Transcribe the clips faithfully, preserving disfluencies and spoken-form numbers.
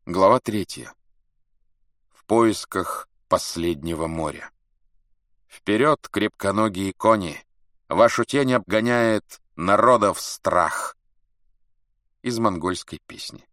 Глава третья. В поисках последнего моря. Вперед, крепконогие кони! Вашу тень обгоняет народов страх. Из монгольской песни.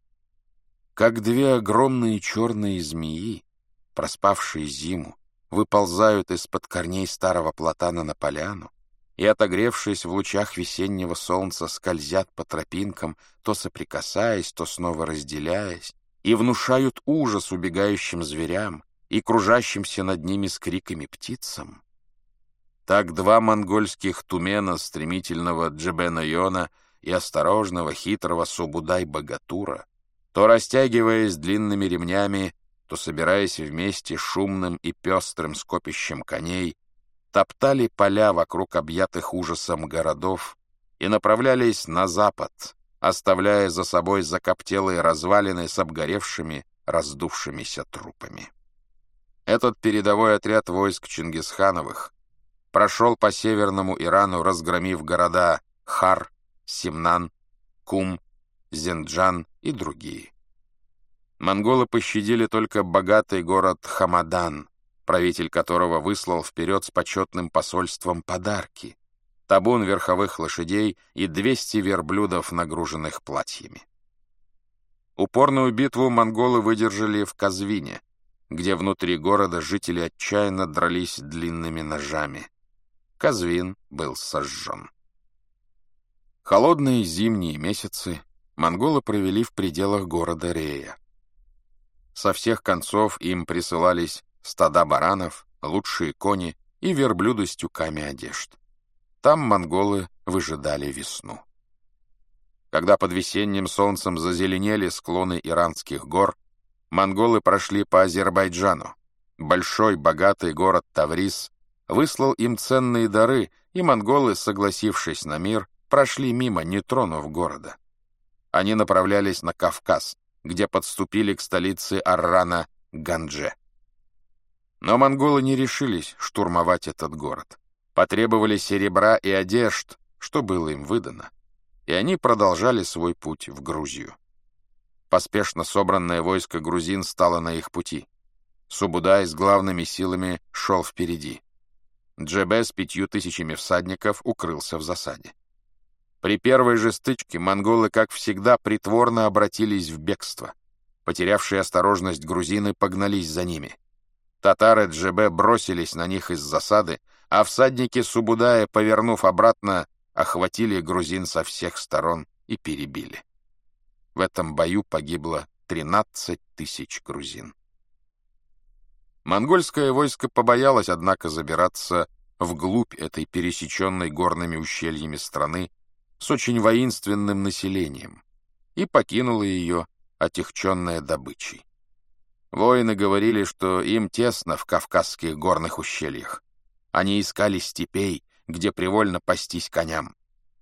Как две огромные черные змеи, проспавшие зиму, выползают из-под корней старого платана на поляну и, отогревшись в лучах весеннего солнца, скользят по тропинкам, то соприкасаясь, то снова разделяясь, и внушают ужас убегающим зверям и кружащимся над ними с криками птицам. Так два монгольских тумена, стремительного Джебе-Нойона и осторожного, хитрого Субудай-Богатура, то растягиваясь длинными ремнями, то собираясь вместе шумным и пестрым скопищем коней, топтали поля вокруг объятых ужасом городов и направлялись на запад, оставляя за собой закоптелые развалины с обгоревшими, раздувшимися трупами. Этот передовой отряд войск Чингисхановых прошел по северному Ирану, разгромив города Хар, Симнан, Кум, Зенджан и другие. Монголы пощадили только богатый город Хамадан, правитель которого выслал вперед с почетным посольством подарки, табун верховых лошадей и двести верблюдов, нагруженных платьями. Упорную битву монголы выдержали в Казвине, где внутри города жители отчаянно дрались длинными ножами. Казвин был сожжен. Холодные зимние месяцы монголы провели в пределах города Рея. Со всех концов им присылались стада баранов, лучшие кони и верблюды с тюками одежд. Там монголы выжидали весну. Когда под весенним солнцем зазеленели склоны иранских гор, монголы прошли по Азербайджану. Большой богатый город Тавриз выслал им ценные дары, и монголы, согласившись на мир, прошли мимо, не тронув города. Они направлялись на Кавказ, где подступили к столице Аррана Гандже. Но монголы не решились штурмовать этот город. Потребовали серебра и одежд, что было им выдано, и они продолжали свой путь в Грузию. Поспешно собранное войско грузин стало на их пути. Субудай с главными силами шел впереди. Джебе с пятью тысячами всадников укрылся в засаде. При первой же стычке монголы, как всегда, притворно обратились в бегство. Потерявшие осторожность грузины погнались за ними. Татары Джебе бросились на них из засады, а всадники Субудая, повернув обратно, охватили грузин со всех сторон и перебили. В этом бою погибло тринадцать тысяч грузин. Монгольское войско побоялось, однако, забираться вглубь этой пересеченной горными ущельями страны с очень воинственным населением и покинуло ее, отягченное добычей. Воины говорили, что им тесно в кавказских горных ущельях. Они искали степей, где привольно пастись коням.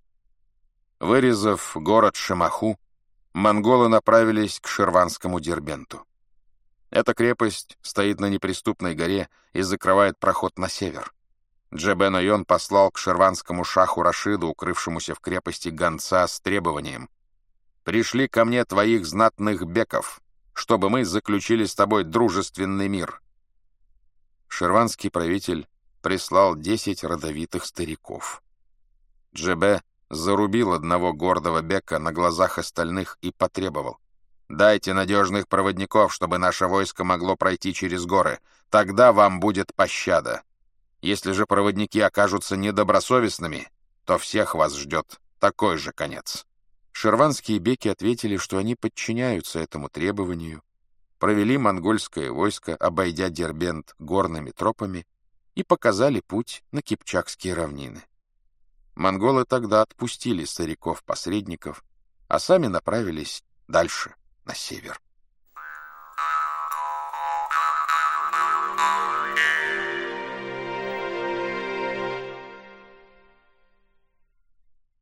Вырезав город Шемаху, монголы направились к ширванскому Дербенту. Эта крепость стоит на неприступной горе и закрывает проход на север. Джебе-Нойон послал к ширванскому шаху Рашиду, укрывшемуся в крепости, гонца с требованием: «Пришли ко мне твоих знатных беков, чтобы мы заключили с тобой дружественный мир». Ширванский правитель прислал десять родовитых стариков. Джебе зарубил одного гордого бека на глазах остальных и потребовал: «Дайте надежных проводников, чтобы наше войско могло пройти через горы. Тогда вам будет пощада. Если же проводники окажутся недобросовестными, то всех вас ждет такой же конец». Ширванские беки ответили, что они подчиняются этому требованию, провели монгольское войско, обойдя Дербент горными тропами, и показали путь на Кипчакские равнины. Монголы тогда отпустили стариков-посредников, а сами направились дальше, на север.